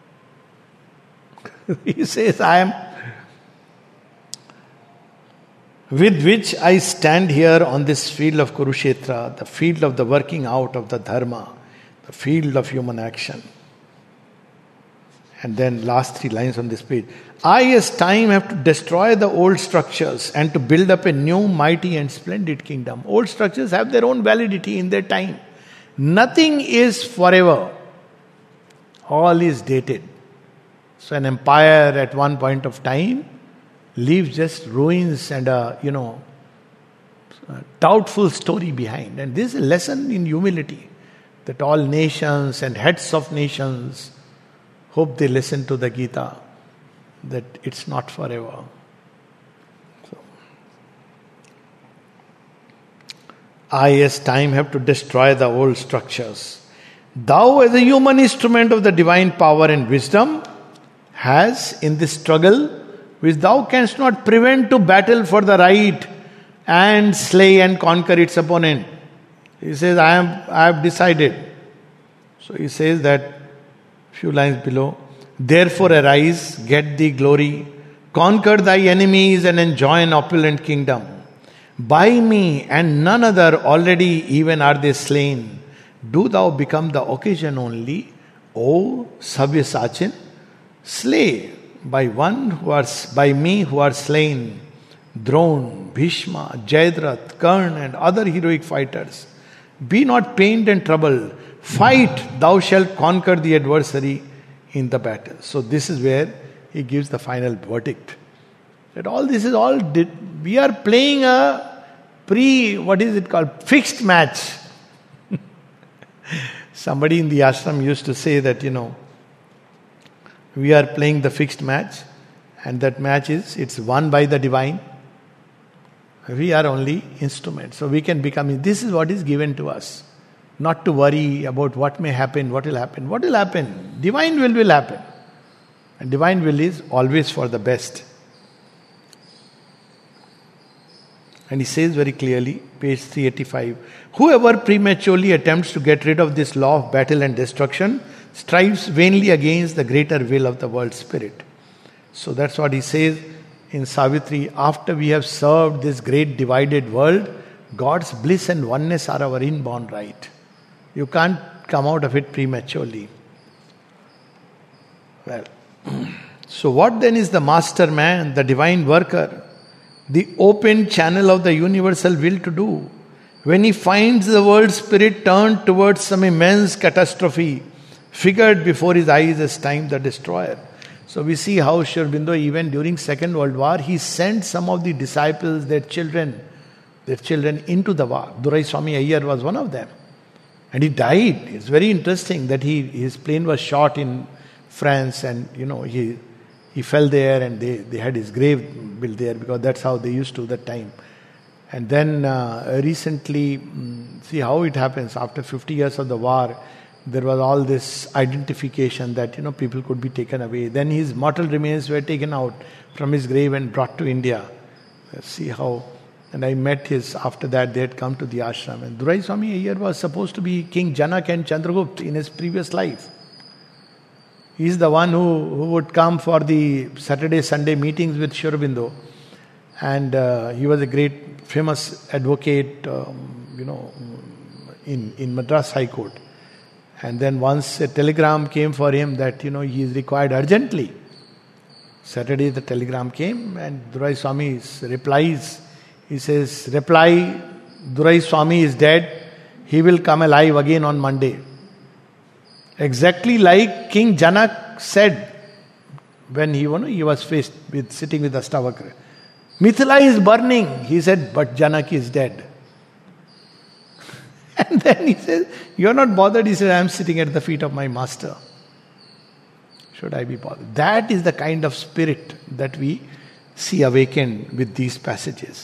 He says, I am, with which I stand here on this field of Kurukshetra, the field of the working out of the dharma, the field of human action. And then last three lines on this page. I as time have to destroy the old structures and to build up a new mighty and splendid kingdom. Old structures have their own validity in their time. Nothing is forever. All is dated. So an empire at one point of time leaves just ruins and a, you know, a doubtful story behind. And this is a lesson in humility, that all nations and heads of nations hope they listen to the Gita, that it's not forever. So, I as time have to destroy the old structures. Thou as a human instrument of the divine power and wisdom has in this struggle which thou canst not prevent to battle for the right and slay and conquer its opponent. He says, I am I have decided. So he says that few lines below, therefore arise, get thee glory, conquer thy enemies and enjoy an opulent kingdom. By me and none other already even are they slain. Do thou become the occasion only, O Savyasachin, slay by one who are by me who are slain, Drona, Bhishma, Jayadratha, Karna and other heroic fighters. Be not pained and troubled. Fight, thou shalt conquer the adversary in the battle. So this is where he gives the final verdict. That all this is all, did, we are playing a pre, what is it called, fixed match. Somebody in the ashram used to say that, you know, we are playing the fixed match, and that match is, it's won by the divine. We are only instruments. So we can become, this is what is given to us. Not to worry about what may happen, what will happen. What will happen? Divine will will happen. And divine will is always for the best. And he says very clearly, page three eighty-five, whoever prematurely attempts to get rid of this law of battle and destruction strives vainly against the greater will of the world spirit. So that's what he says in Savitri. After we have served this great divided world, God's bliss and oneness are our inborn right. You can't come out of it prematurely. Well, so what then is the master man, the divine worker, the open channel of the universal will to do? When he finds the world spirit turned towards some immense catastrophe, figured before his eyes as time the destroyer. So we see how Sri Aurobindo, even during Second World War, he sent some of the disciples, their children, their children into the war. Durai Swami Iyer was one of them. And he died. It's very interesting that he his plane was shot in France, and you know he he fell there, and they, they had his grave built there, because that's how they used to that time. And then uh, recently, um, see how it happens, after fifty years of the war, there was all this identification that, you know, people could be taken away. Then his mortal remains were taken out from his grave and brought to India. See how, and I met his, after that they had come to the ashram. And Durai Swami Iyer was supposed to be King Janak and Chandragupta in his previous life. He is the one who, who would come for the Saturday, Sunday meetings with Sri Aurobindo. And uh, he was a great, famous advocate, um, you know, in, in Madras High Court. And then once a telegram came for him that, you know, he is required urgently. Saturday the telegram came, and Durai Swami replies. He says, reply, Durai Swami is dead. He will come alive again on Monday. Exactly like King Janak said when he, you know, he was faced with sitting with Astavakra. Mithila is burning. He said, but Janak is dead. And then he says, you're not bothered. He said, I am sitting at the feet of my master. Should I be bothered? That is the kind of spirit that we see awakened with these passages.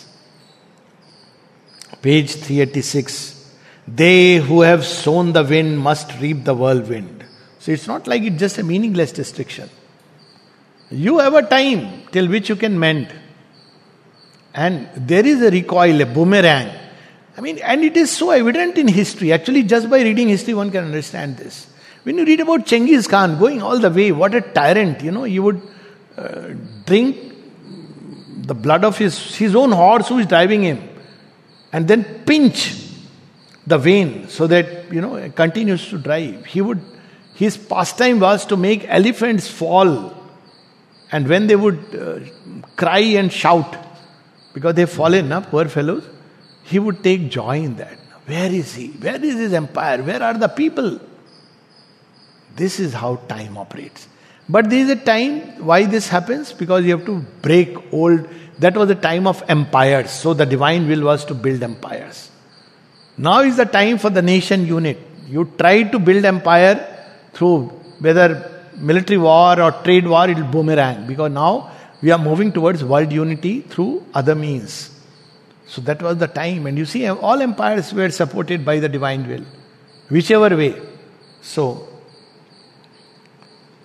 Page three eighty-six. They who have sown the wind must reap the whirlwind. So it's not like it's just a meaningless restriction. You have a time till which you can mend. And there is a recoil, a boomerang. I mean, and it is so evident in history. Actually, just by reading history, one can understand this. When you read about Chengiz Khan going all the way, what a tyrant, you know, he would uh, drink the blood of his, his own horse who is driving him, and then pinch the vein so that, you know, it continues to drive. He would, his pastime was to make elephants fall. And when they would uh, cry and shout, because they've fallen, na, poor fellows, he would take joy in that. Where is he? Where is his empire? Where are the people? This is how time operates. But there is a time, why this happens? Because you have to break old, that was the time of empires. So the divine will was to build empires. Now is the time for the nation unit. You try to build empire through whether military war or trade war, it will boomerang. Because now we are moving towards world unity through other means. So that was the time. And you see, all empires were supported by the divine will. Whichever way. So,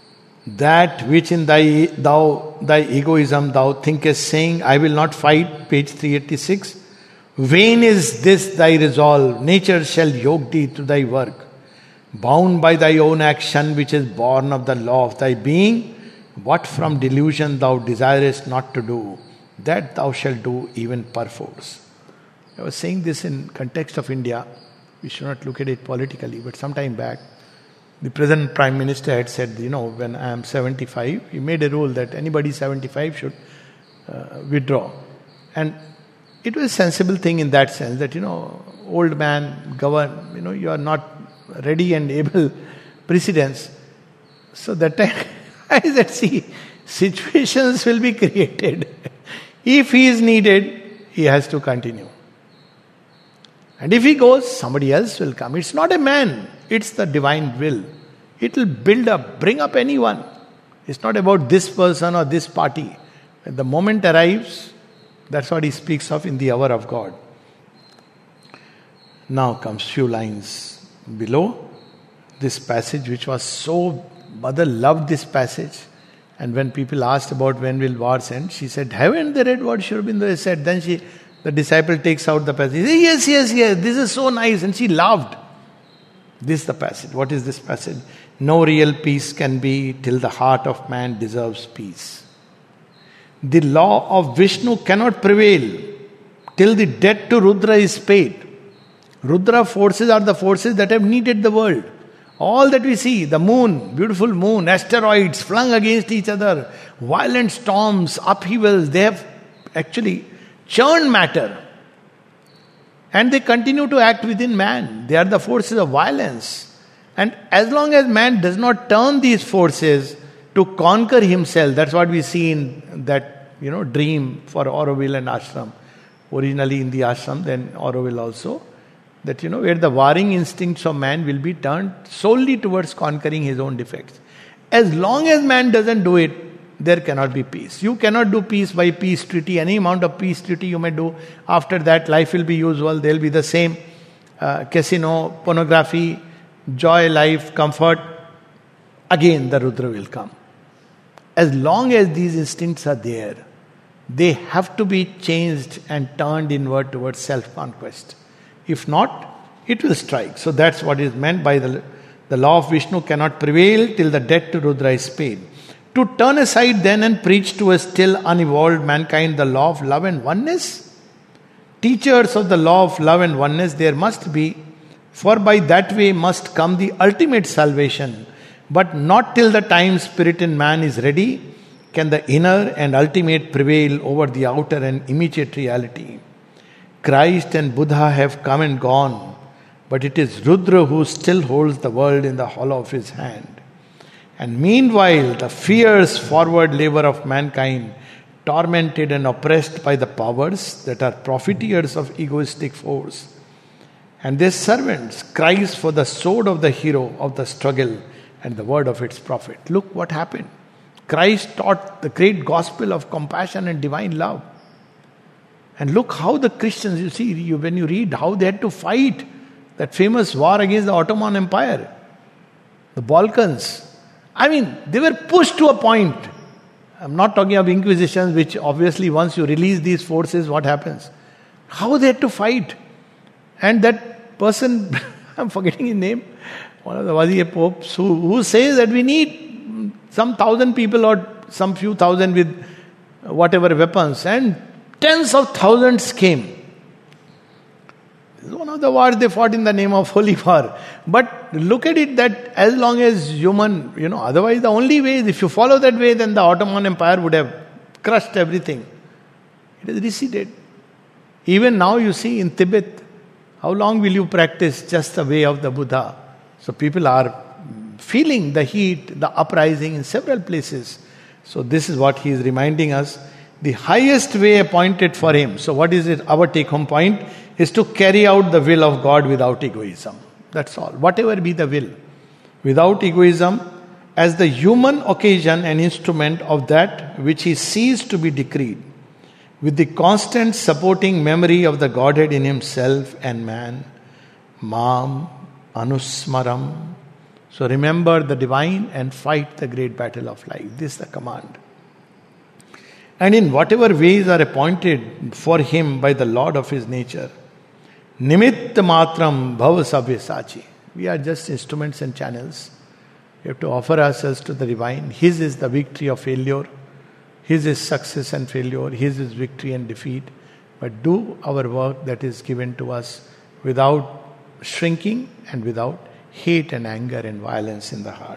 That which in thy thou thy egoism thou thinkest, saying, I will not fight, page three eighty-six. Vain is this thy resolve, nature shall yoke thee to thy work. Bound by thy own action, which is born of the law of thy being, what from delusion thou desirest not to do, that thou shalt do even perforce. I was saying this in context of India. We should not look at it politically, but some time back, the present Prime Minister had said, you know, when I am seventy-five, he made a rule that anybody seventy-five should uh, withdraw. And it was a sensible thing in that sense that, you know, old man, govern, you know, you are not ready and able precedents. So that time, I said, see, situations will be created. If he is needed, he has to continue. And if he goes, somebody else will come. It's not a man, it's the divine will. It will build up, bring up anyone. It's not about this person or this party. When the moment arrives, that's what he speaks of in the hour of God. Now comes few lines below. This passage which was so, mother loved this passage. And when people asked about when will wars end, she said, haven't they read what Sri Aurobindo said? Then she, the disciple takes out the passage. He says, yes, yes, yes, this is so nice. And she laughed. This is the passage. What is this passage? No real peace can be till the heart of man deserves peace. The law of Vishnu cannot prevail till the debt to Rudra is paid. Rudra forces are the forces that have kneaded the world. All that we see, the moon, beautiful moon, asteroids flung against each other, violent storms, upheavals, they have actually churned matter. And they continue to act within man. They are the forces of violence. And as long as man does not turn these forces to conquer himself, that's what we see in that, you know, dream for Auroville and ashram. Originally in the ashram, then Auroville also. That, you know, where the warring instincts of man will be turned solely towards conquering his own defects. As long as man doesn't do it, there cannot be peace. You cannot do peace by peace treaty. Any amount of peace treaty you may do. After that, life will be usual. There will be the same uh, casino, pornography, joy, life, comfort. Again, the Rudra will come. As long as these instincts are there, they have to be changed and turned inward towards self-conquest. If not, it will strike. So that's what is meant by the, the law of Vishnu cannot prevail till the debt to Rudra is paid. To turn aside then and preach to a still unevolved mankind the law of love and oneness? Teachers of the law of love and oneness there must be, for by that way must come the ultimate salvation. But not till the time spirit in man is ready can the inner and ultimate prevail over the outer and immediate reality. Christ and Buddha have come and gone, but it is Rudra who still holds the world in the hollow of his hand. And meanwhile, the fierce forward labor of mankind, tormented and oppressed by the powers that are profiteers of egoistic force, and their servants cries for the sword of the hero of the struggle and the word of its prophet. Look what happened. Christ taught the great gospel of compassion and divine love. And look how the Christians, you see, you, when you read how they had to fight that famous war against the Ottoman Empire, the Balkans. I mean, they were pushed to a point. I'm not talking of inquisitions, which obviously once you release these forces, what happens? How they had to fight. And that person, I'm forgetting his name, one of the Wazir popes, who, who says that we need some thousand people or some few thousand with whatever weapons. And tens of thousands came. This is one of the wars they fought in the name of holy war. But look at it that as long as human, you know, otherwise the only way is if you follow that way, then the Ottoman Empire would have crushed everything. It has receded. Even now you see in Tibet, how long will you practice just the way of the Buddha? So people are feeling the heat, the uprising in several places. So this is what he is reminding us. The highest way appointed for him. So what is it? Our take-home point is to carry out the will of God without egoism. That's all. Whatever be the will. Without egoism, as the human occasion and instrument of that which he sees to be decreed. With the constant supporting memory of the Godhead in himself and man. Mam, Anusmaram, So remember the divine and fight the great battle of life. This is the command. And in whatever ways are appointed for him by the Lord of his nature, Nimitta matram bhava sabyasachi. We are just instruments and channels. We have to offer ourselves to the divine. His is the victory of failure. His is success and failure. His is victory and defeat. But do our work that is given to us without shrinking and without hate and anger and violence in the heart.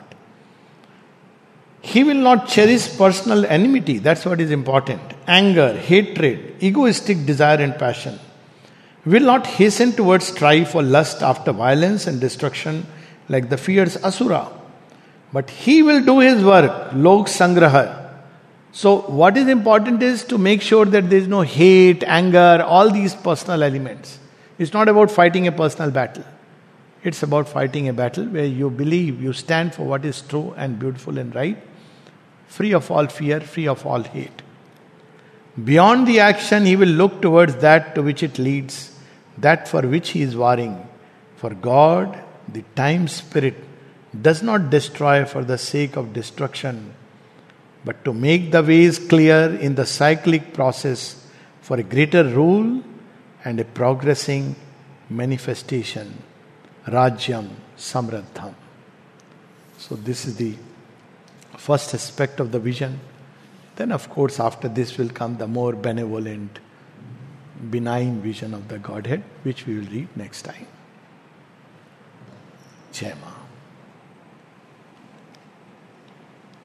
He will not cherish personal enmity. That's what is important. Anger, hatred, egoistic desire and passion. Will not hasten towards strife or lust after violence and destruction like the fierce Asura. But he will do his work, lok sangraha. So what is important is to make sure that there is no hate, anger, all these personal elements. It's not about fighting a personal battle. It's about fighting a battle where you believe, you stand for what is true and beautiful and right, free of all fear, free of all hate. Beyond the action, he will look towards that to which it leads, that for which he is warring. For God, the time spirit, does not destroy for the sake of destruction, but to make the ways clear in the cyclic process for a greater rule and a progressing manifestation. Rajyam Samraddham. So this is the first aspect of the vision. Then of course after this will come the more benevolent, benign vision of the Godhead, which we will read next time. Jai Ma.